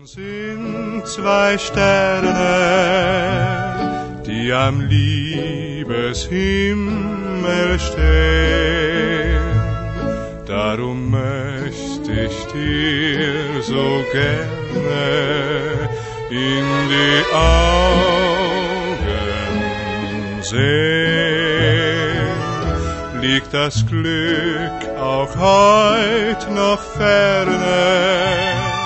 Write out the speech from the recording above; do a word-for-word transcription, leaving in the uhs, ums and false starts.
sind zwei Sterne, die am Liebeshimmel stehen. Darum möcht ich dir so gerne in die Augen sehen. Liegt das Glück auch heut noch ferne,